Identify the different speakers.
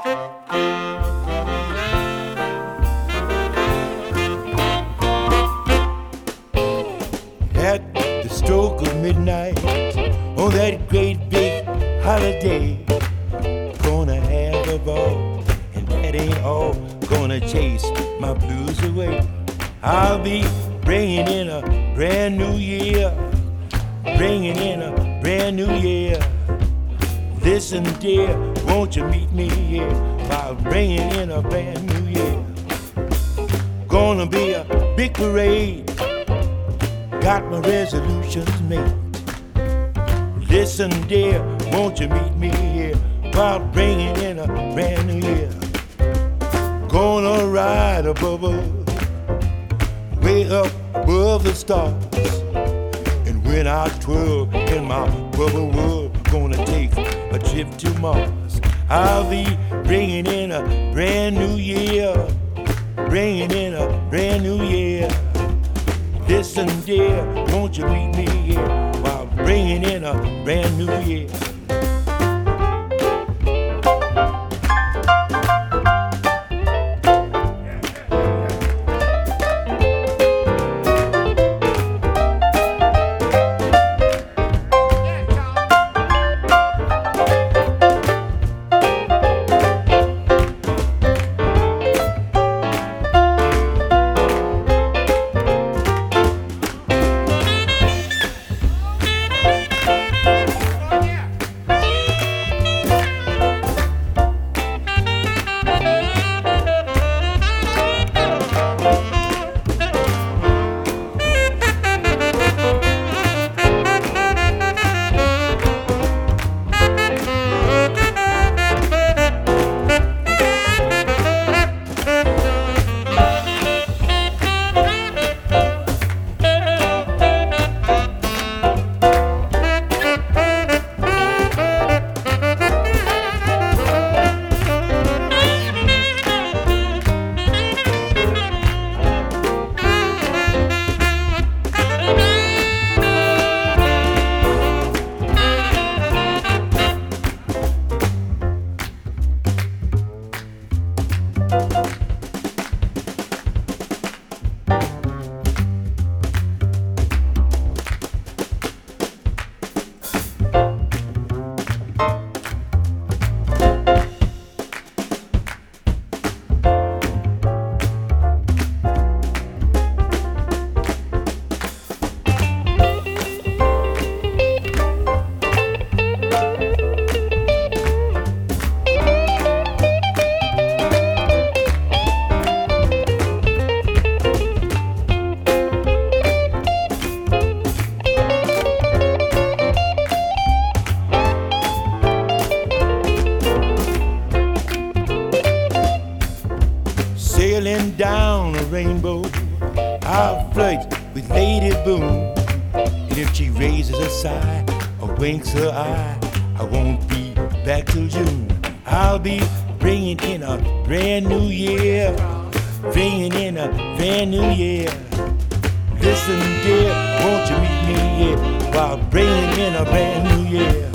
Speaker 1: At the stroke of midnight, on that great big holiday, gonna have a ball, and that ain't all. Gonna chase my blues away. I'll be bringing in a brand new year, bringing in a brand new year. Listen, dear, won't you meet me here while bringing in a brand new year? Gonna be a big parade, got my resolutions made. Listen, dear, won't you meet me here while bringing in a brand new year? Gonna ride a bubble way up above the stars, and when I twirl in my bubble world, gonna take a trip to Mars. I'll be bringing in a brand new year, bringing in a brand new year. Listen, dear, won't you meet me here while bringing in a brand new year? Sailing down a rainbow, I'll flirt with Lady Boom. And if she raises a sigh or winks her eye, I won't be back till June. I'll be bringing in a brand new year, bringing in a brand new year. Listen, dear, won't you meet me here while bringing in a brand new year?